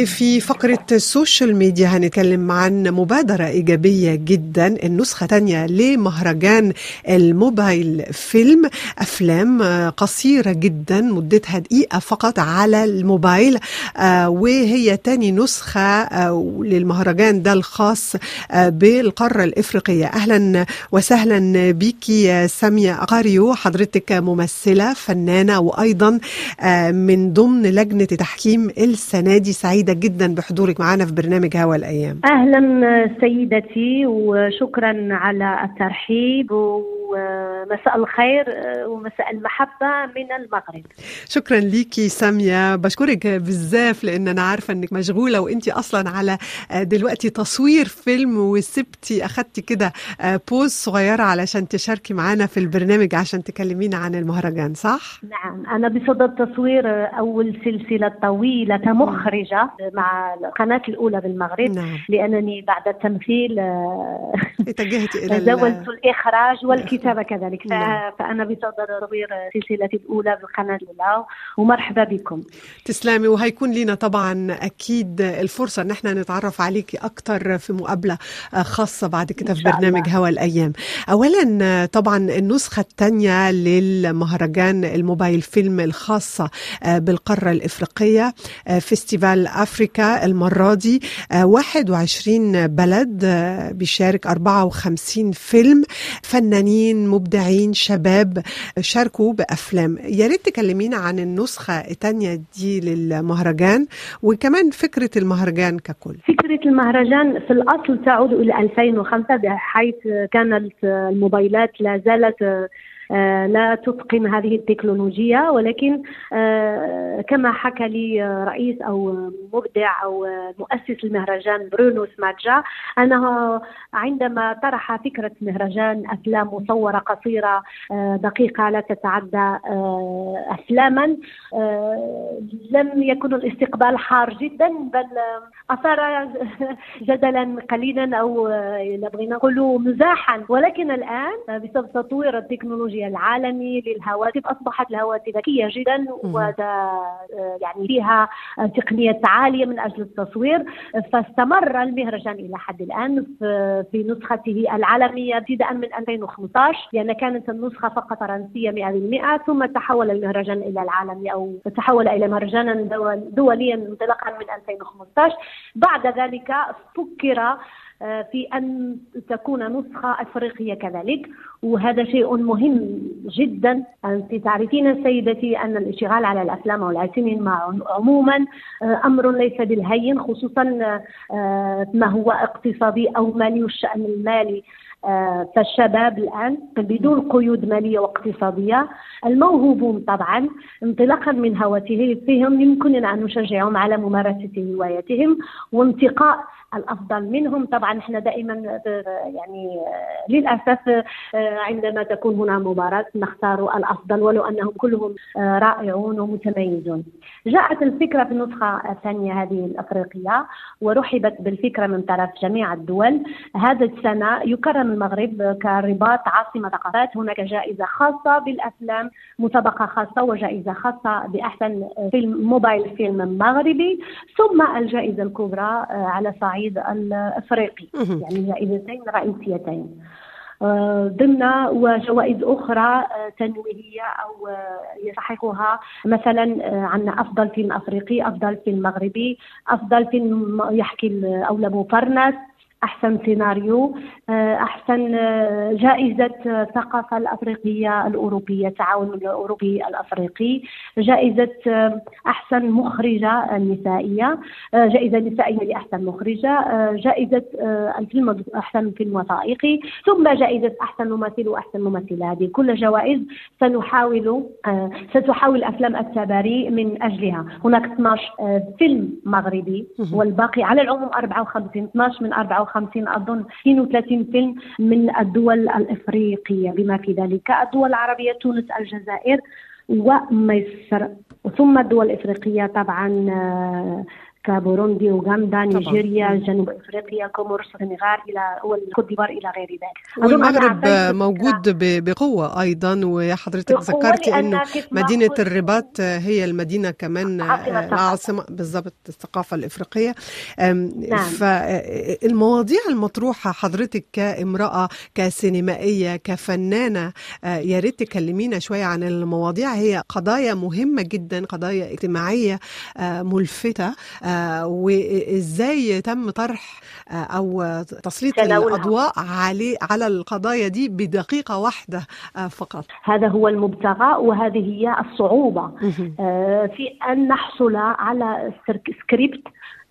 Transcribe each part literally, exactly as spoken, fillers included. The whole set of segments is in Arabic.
وفي فقرة السوشيال ميديا هنتكلم عن مبادرة إيجابية جدا، النسخة تانية لمهرجان الموبايل فيلم، أفلام قصيرة جدا مدتها دقيقة فقط على الموبايل، وهي تاني نسخة للمهرجان ده الخاص بالقارة الإفريقية. أهلا وسهلا بيكي سامية أقاريو، حضرتك ممثلة فنانة وأيضا من ضمن لجنة تحكيم السنة دي. سعيدة جدا بحضورك معنا في برنامج هوا الأيام. أهلا سيدتي وشكرا على الترحيب ومساء الخير ومساء المحبة من المغرب. شكرا ليكي سامية، بشكرك بزاف لأن أنا عارفة أنك مشغولة وأنتي أصلا على دلوقتي تصوير فيلم، وسبتي أخدتي كده بوز صغيرة علشان تشاركي معنا في البرنامج عشان تكلمينا عن المهرجان، صح؟ نعم، أنا بصدد تصوير أول سلسلة طويلة كمخرجة مع القناة الأولى بالمغرب. نعم. لأنني بعد التمثيل اتجهتي إلى زاولت الإخراج والكتابة كذلك. نعم. فأنا بصدد تصوير سلسلة الأولى بالقناة الأولى، ومرحبا بكم. تسلامي، وهيكون لنا طبعا أكيد الفرصة أن احنا نتعرف عليكي أكتر في مقابلة خاصة بعد كده في برنامج هوا الأيام. أولا طبعا النسخة الثانية للمهرجان الموبايل فيلم الخاصة بالقارة الإفريقية، فيستيفال أفريكا، المرة دي واحد وعشرين بلد بيشارك أربعة وخمسين فيلم، فنانين مبدعين شباب شاركوا بأفلام. يا ريت تكلمينا عن النسخة الثانية دي للمهرجان وكمان فكرة المهرجان ككل. فكرة المهرجان في الأصل تعود إلى ألفين وخمسة، بحيث كانت الموبايلات لا زالت لا تتقن هذه التكنولوجيا، ولكن كما حكى لي رئيس أو مبدع أو مؤسس المهرجان برونو سمادجا، أنه عندما طرح فكرة مهرجان أفلام مصورة قصيرة دقيقة لا تتعدى أفلاما، لم يكن الاستقبال حار جدا، بل أثار جدلا قليلا أو بغينا نقول مزاحا. ولكن الآن بسبب تطوير التكنولوجيا العالمي للهواتف أصبحت الهواتف ذكية جدا وذا يعني فيها تقنيات عالية من أجل التصوير، فاستمر المهرجان إلى حد الآن في نسخته العالمية ابتداء من ألفين وخمسة عشر، لأن كانت النسخة فقط فرنسية مئة بالمئة، ثم تحول المهرجان إلى العالمي أو تحول إلى مهرجانا دوليا انطلاقا من ألفين وخمسة عشر. بعد ذلك فكر في أن تكون نسخة أفريقية كذلك، وهذا شيء مهم جدا. أنت تعرفين سيدتي أن الاشتغال على الأفلام والسينما عموما أمر ليس بالهين، خصوصا ما هو اقتصادي أو مالي والشأن المالي. فالشباب الآن بدون قيود مالية واقتصادية الموهوبون طبعا انطلاقا من هواتفهم يمكننا أن نشجعهم على ممارسة هواياتهم وانتقاء الأفضل منهم. طبعا احنا دائما يعني للأسف عندما تكون هنا مباراة نختار الأفضل ولو أنهم كلهم رائعون ومتميزون. جاءت الفكرة في النسخة الثانية هذه الأفريقية ورحبت بالفكرة من طرف جميع الدول. هذا السنة يكرم المغرب كرباط عاصمة ثقافات، هناك جائزة خاصة بالأفلام، مسابقة خاصة وجائزة خاصة بأحسن فيلم موبايل فيلم مغربي، ثم الجائزة الكبرى على صعيد الأفريقي، يعني جائزتين رئيسيتين ضمن وجوائز أخرى تنويهية أو يستحقها، مثلا عندنا أفضل فيلم أفريقي، أفضل فيلم مغربي، أفضل فيلم يحكي أولى مفرنس، أحسن سيناريو، أحسن جائزة الثقافة الأفريقية الأوروبية، التعاون الأوروبي الأفريقي، جائزة أحسن مخرجة نسائية، جائزة نسائية لأحسن مخرجة، جائزة الفيلم أحسن فيلم وثائقي، ثم جائزة أحسن ممثل وأحسن ممثلة. هذه كل جوائز سنحاول ستحاول أفلام التباري من أجلها. هناك اثني عشر فيلم مغربي والباقي على العموم أربعة وخمسين، اثني عشر من أربعة وخمسين أظن اثنين وثلاثين فيلم من الدول الإفريقية، بما في ذلك الدول العربية تونس الجزائر ومصر، ثم الدول الإفريقية طبعا كبوروندي، أوغندا، نيجيريا، جنوب أفريقيا، كومورس، السنغال، إلى والكوت ديفوار إلى غير ذلك. والمغرب موجود بقوة أيضا، وحضرتك ذكرتي إنه مدينة الرباط هي المدينة كمان العاصمة بالضبط الثقافة الإفريقية. نعم. فالمواضيع المطروحة حضرتك كامرأة كسينمائية كفنانة، يا ريت تكلمينا شوية عن المواضيع. هي قضايا مهمة جدا، قضايا اجتماعية ملفتة، وإزاي تم طرح أو تسليط الأضواء على على القضايا دي بدقيقة واحدة فقط. هذا هو المبتغى، وهذه هي الصعوبة في أن نحصل على سكريبت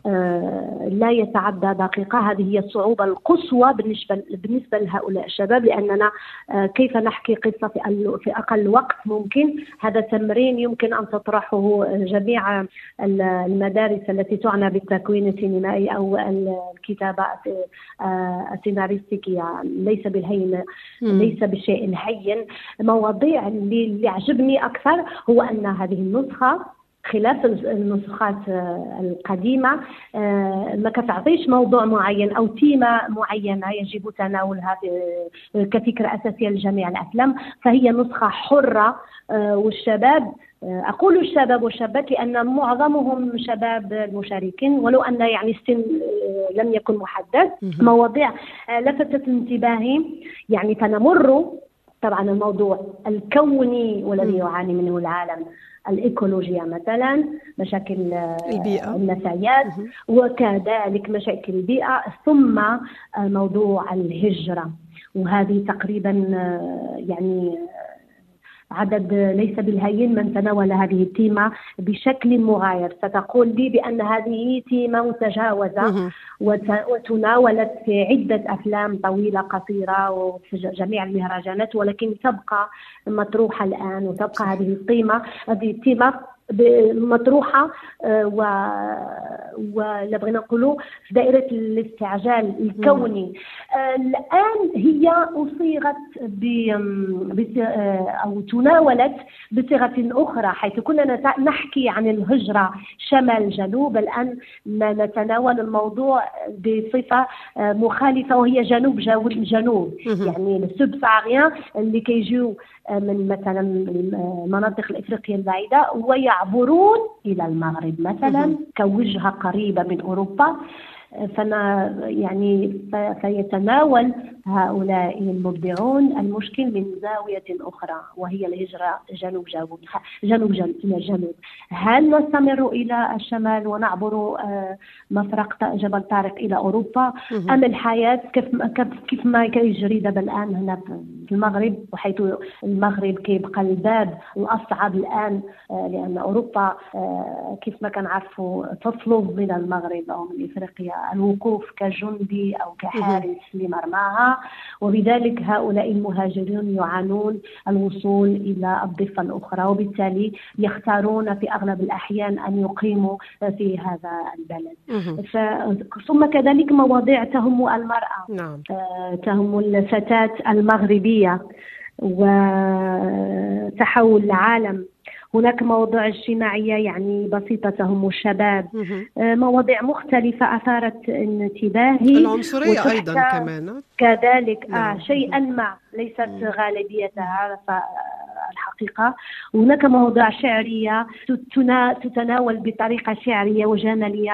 لا يتعدى دقيقة. هذه هي الصعوبة القصوى بالنسبة بالنسبة لهؤلاء الشباب، لأننا كيف نحكي قصة في في أقل وقت ممكن. هذا تمرين يمكن أن تطرحه جميع المدارس التي تعنى بالتكوين السينمائي أو الكتابة السيناريستيكية. ليس بالهين، ليس بالشيء الهين. مواضيع اللي عجبني أكثر هو أن هذه النسخة خلاف النسخات القديمة ما كتعطيش موضوع معين أو تيمة معينة يجب تناولها كفكرة أساسية لجميع الأفلام، فهي نسخة حرة. والشباب، أقول الشباب والشابات لأن معظمهم شباب المشاركين، ولو أن يعني السن لم يكن محدد. مواضيع لفتت انتباهي، يعني فنمر طبعا الموضوع الكوني والذي يعاني منه العالم، الإيكولوجيا مثلا، مشاكل البيئة، النفايات، وكذلك مشاكل البيئة، ثم موضوع الهجرة. وهذه تقريبا يعني عدد ليس بالهين من تناول هذه التيمة بشكل مغاير. ستقول لي بأن هذه تيمة متجاوزة وتناولت في عدة أفلام طويلة قصيرة وفي جميع المهرجانات، ولكن تبقى مطروحة الآن، وتبقى هذه التيمة هذه التيمة مطروحة و ولا بغينا نقولوا في دائرة الاستعجال الكوني. الآن هي أصيغت ب أو تناولت بصيغة أخرى، حيث كنا نحكي عن الهجرة شمال جنوب، الآن نتناول الموضوع بصفة مخالفة وهي جنوب جنوب، يعني السب ساهاريان اللي كيجيو من مثلا المناطق الإفريقية البعيدة ويعبرون إلى المغرب مثلا كوجهة قريبة من أوروبا. فنا يعني فيتناول هؤلاء المبدعون المشكل من زاوية أخرى، وهي الهجرة جنوب جنوب جنوب إلى جنوب. هل نستمر إلى الشمال ونعبر مفرق جبل طارق إلى أوروبا، أم الحياة كيف كيف ما يجري دابا الآن هنا في المغرب، وحيث المغرب كيبقى الباب الأصعب الآن، لأن أوروبا كيف ما كنعرفوا تطلب من المغرب أو من إفريقيا الوقوف كجندي أو كحارس لمرماها، وبذلك هؤلاء المهاجرون يعانون الوصول إلى الضفة الأخرى، وبالتالي يختارون في أغلب الأحيان أن يقيموا في هذا البلد. ثم كذلك مواضيع تهم المرأة، نعم. تهم الفتاة المغربية وتحول العالم. هناك مواضيع اجتماعية يعني بسيطة تهم الشباب، مواضيع مختلفة أثارت انتباهي. العنصرية أيضا كمان كذلك آه شيئا ما ليست غالبيتها الحقيقة. هناك مواضيع شعرية تتناول بطريقة شعرية وجمالية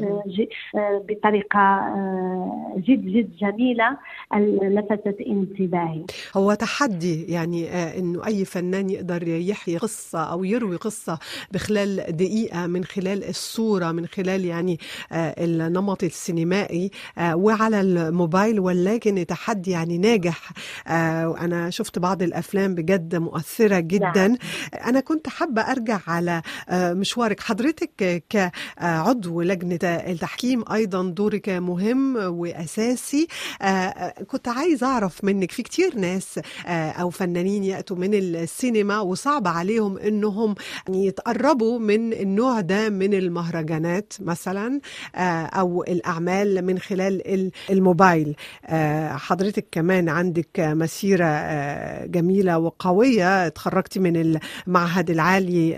بطريقة جد جد جميلة لفتت انتباهي. هو تحدي يعني إنه أي فنان يقدر يحيي قصة أو يروي قصة بخلال دقيقة من خلال الصورة، من خلال يعني النمط السينمائي وعلى الموبايل، ولكن تحدي يعني ناجح. أنا شفت بعض الأفلام بجد مؤثرة جدا. نعم. أنا كنت حابة أرجع على مشوارك حضرتك كعضو لجنة التحكيم، أيضا دورك مهم وأساسي. كنت عايز أعرف منك، في كتير ناس أو فنانين يأتوا من السينما وصعب عليهم إنهم يتقربوا من النوع ده من المهرجانات مثلا أو الأعمال من خلال الموبايل. حضرتك كمان عندك مسيرة جميلة وقوية، اتخرجت تخرجتي من المعهد العالي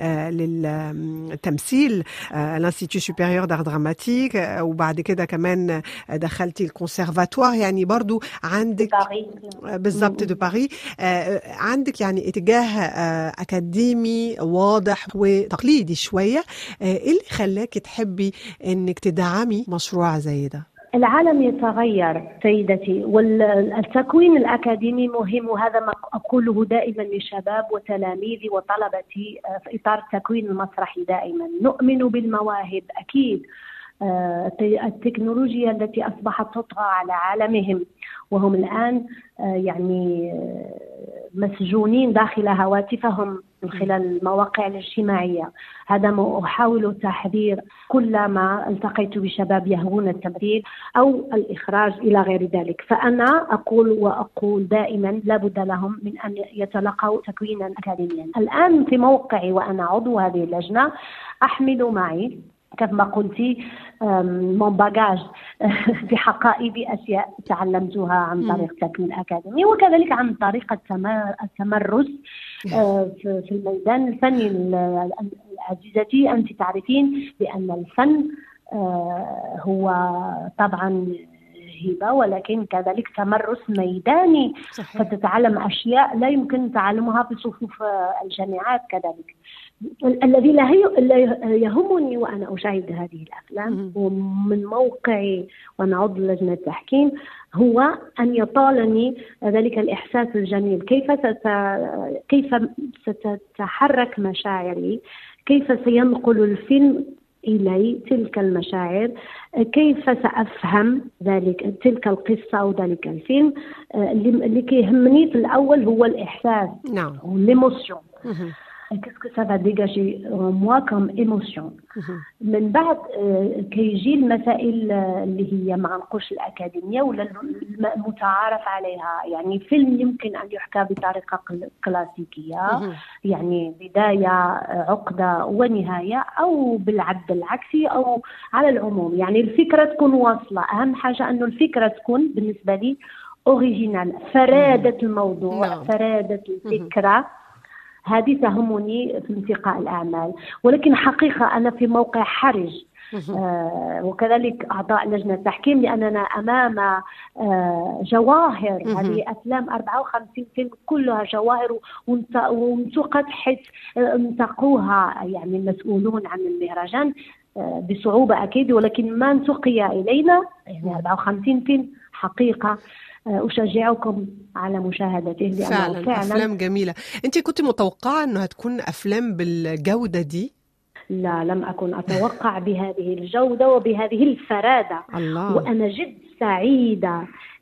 للتمثيل الانستيتيو سوبيريور دار دراماتيك، وبعد كده كمان دخلتي الكونسيرفاتوار، يعني برضو عندك بالضبط دو باري، عندك يعني اتجاه اكاديمي واضح وتقليدي شويه. ايه اللي خلاكي تحبي انك تدعمي مشروع زي ده؟ العالم يتغير سيدتي، والتكوين الأكاديمي مهم، وهذا ما أقوله دائما للشباب وتلاميذي وطلبتي في إطار التكوين المسرحي. دائما نؤمن بالمواهب أكيد. التكنولوجيا التي أصبحت تطغى على عالمهم، وهم الآن يعني مسجونين داخل هواتفهم من خلال المواقع الاجتماعية. هذا ما أحاول تحذير كلما التقيت بشباب يهوون التمثيل أو الإخراج إلى غير ذلك. فأنا أقول وأقول دائما لابد لهم من أن يتلقوا تكوينا أكاديميا. الآن في موقعي وأنا عضو هذه اللجنة أحمل معي كما قلتي من باجاج بحقائب أشياء تعلمتها عن طريق التكوين الأكاديمي، وكذلك عن طريق التمرس في الميدان الفني. عزيزتي أنت تعرفين بأن الفن هو طبعا هبة، ولكن كذلك تمرس ميداني. صحيح. فتتعلم أشياء لا يمكن تعلمها في صفوف الجامعات. كذلك الذي لا يهمني وأنا أشاهد هذه الأفلام ومن موقعي وأنا عضو لجنة التحكيم هو أن يطالني ذلك الإحساس الجميل. كيف ست... كيف ستتحرك مشاعري، كيف سينقل الفيلم إلي تلك المشاعر، كيف سأفهم ذلك تلك القصة أو ذلك الفيلم. اللي كيهمني في الأول هو الإحساس. نعم. l'émotion. Qu'est-ce que ça va dégager en moi comme émotion. من بعد كيجي المسائل اللي هي ما نقولش الأكاديمية ولا المتعارف عليها. يعني فيلم يمكن أن يحكى بطريقة كلاسيكية، يعني بداية عقدة ونهاية، أو بالعد العكسي، أو على العموم. يعني الفكرة تكون واصلة. أهم حاجة أنه الفكرة تكون بالنسبة لي أوريجينال، فرادة الموضوع، فرادة الفكرة. هذه تهمني في انتقاء الأعمال. ولكن حقيقة أنا في موقع حرج، آه وكذلك أعضاء لجنة التحكيم، لأننا أمام آه جواهر. هذه أفلام أربعة وخمسين فيلم كلها جواهر، وانتقت حيث انتقوها يعني المسؤولون عن المهرجان آه بصعوبة أكيد، ولكن ما انتقي إلينا يعني أربعة وخمسين فيلم. حقيقة أشجعكم على مشاهدته لأنه فعلا, فعلا أفلام جميلة. أنت كنت متوقعة أنها تكون أفلام بالجودة دي؟ لا، لم أكن أتوقع بهذه الجودة وبهذه الفرادة. الله. وأنا جد سعيدة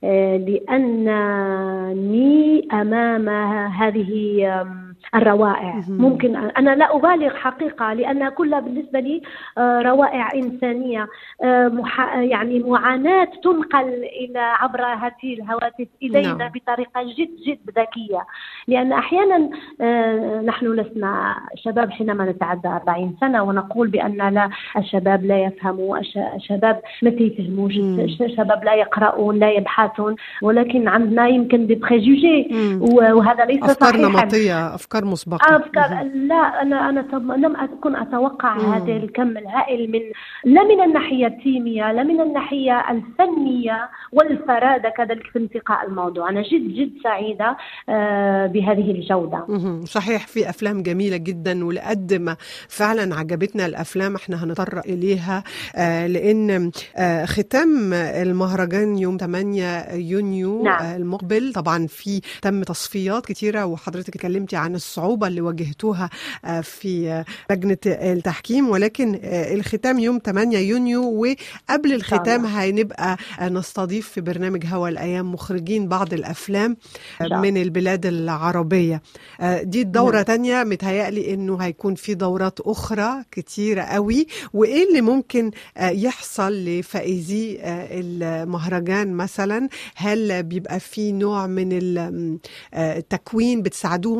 لأنني أمام هذه الروائع. ممكن أنا لا أبالغ حقيقة، لأنها كلها بالنسبة لي روائع إنسانية، يعني معاناة تنقل إلى عبر هذه الهواتف إلينا no. بطريقة جد جد ذكية. لأن أحيانا نحن لسنا شباب حينما نتعدى أربعين سنة ونقول بأن لا، الشباب لا يفهموا، الشباب ما يفهموش، الشباب لا يقرؤون لا يبحثون، ولكن عندنا يمكن دي بريجوجي، وهذا ليس أفكار صحيحا. نمطية، أفكار مسبقة. أفكار لا، أنا أنا لم أكن أتوقع هذا الكم الهائل من لا من الناحية التيمية لا من الناحية الفنية والفرادة كذلك في انتقاء الموضوع. أنا جد جد سعيدة بهذه الجودة. صحيح، في أفلام جميلة جدا، ولقد ما فعلا عجبتنا الأفلام احنا هنضطر إليها، لأن ختام المهرجان يوم ثمانية يونيو نعم. المقبل طبعا في تم تصفيات كتيرة، وحضرتك اتكلمتي عن الصعوبة اللي واجهتوها في لجنة التحكيم، ولكن الختام يوم ثمانية يونيو، وقبل الختام هنبقى نستضيف في برنامج هوا الأيام مخرجين بعض الأفلام من البلاد العربية. دي الدورة تانية، متهيألي إنه هيكون في دورات أخرى كتيرة قوي. وإيه اللي ممكن يحصل لفائزي المهرجان مثلا؟ هل بيبقى في نوع من التكوين بتساعدوهم بعدين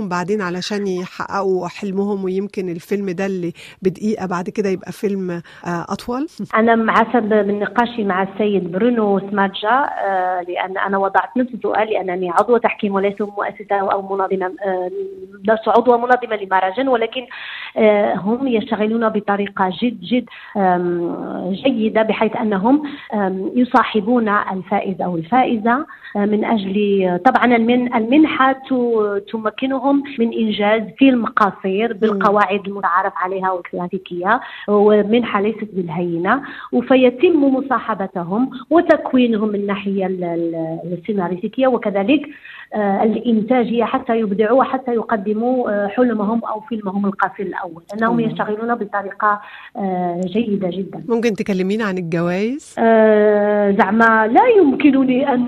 علشان يحققوا حلمهم، ويمكن الفيلم ده اللي بدقيقة بعد كده يبقى فيلم أطول؟ أنا مع حسب من نقاشي مع السيد برونو سمادجا، لأن أنا وضعت نفس السؤال لأنني عضوة تحكيم وليس مؤسسة أو منظمة، لست عضوة منظمة لمهرجان، ولكن هم يشتغلون بطريقة جد جد جيدة، بحيث أنهم يصاحبون الفائز أو الفائزة من أجل طبعا المنحة تمكنهم من إنجاز فيلم قصير بالقواعد المتعارف عليها والكلاسيكية، ومنحة ليست بالهينة، وفيتم مصاحبتهم وتكوينهم من الناحية السيناريستية وكذلك الإنتاجية حتى يبدعوا وحتى يقدموا حلمهم أو فيلمهم القصير الأول، أنهم يشتغلون بطريقة جيدة جدا. ممكن تكلمينا عن الجوائز؟ زعما لا يمكنني أن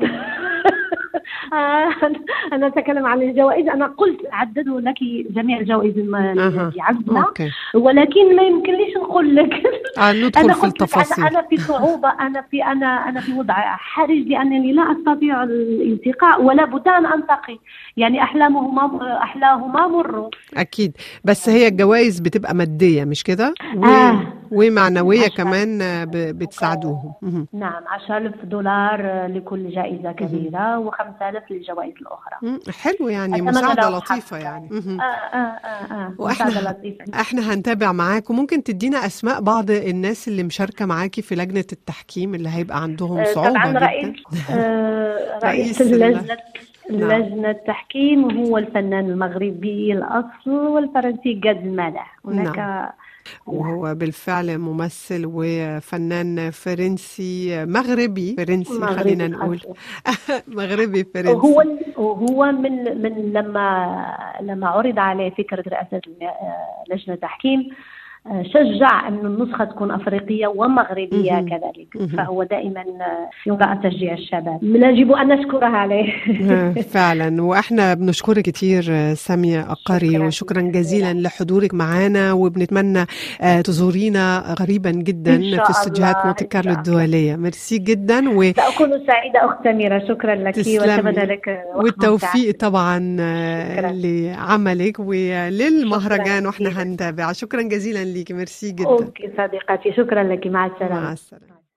أنا أتكلم عن الجوائز. أنا قلت عددوا لك جميع الجوائز التي عندنا، ولكن ما يمكن ليش نقول لك. أنا في التفاصيل. أنا في صعوبة، أنا في أنا أنا في وضع حرج، لأنني لا أستطيع الالتقاء ولا بد أن ألتقي، يعني أحلامهما أحلاهما مر. أكيد، بس هي الجوائز بتبقى مادية مش كده؟ و... آه. ومعنوية كمان بتساعدوهم. نعم، عشرة آلاف دولار لكل جائزة كبيرة وخمسة آلاف للجوائز الأخرى. حلو، يعني مساعدة لطيفة يعني. آه آه آه آه. وإحنا إحنا هنتابع معاك، وممكن تدينا أسماء بعض الناس اللي مشاركة معاكي في لجنة التحكيم اللي هيبقى عندهم صعوبة طبعا جدا. رئيس آه رئيس اللجنة لجنة التحكيم هو الفنان المغربي الأصل والفرنسي جاد المالح. هناك نعم. وهو بالفعل ممثل وفنان فرنسي مغربي فرنسي مغربي خلينا نقول مغربي فرنسي. هو هو من من لما لما عرض عليه فكرة رئاسة لجنة التحكيم شجع أن النسخة تكون أفريقية ومغربية كذلك، فهو دائما يرى تشجيع الشباب، يجب أن نشكرها عليه. فعلا، وإحنا بنشكرك كتير سامية أقاري، وشكرا جزيلا لحضورك معنا، وبنتمنى تزورينا قريبا جدا في استوديوهات مونتي كارلو الدولية. ميرسي جدا، و سأكون سعيدة أخت سميرة. شكرا لك وأتمنى لك والتوفيق طبعا لعملك وللمهرجان، وإحنا هنتابع. شكرا جزيلا ليكي، ميرسي جدا. أوكي صديقتي، شكرا لك، مع السلامة. مع السلامة.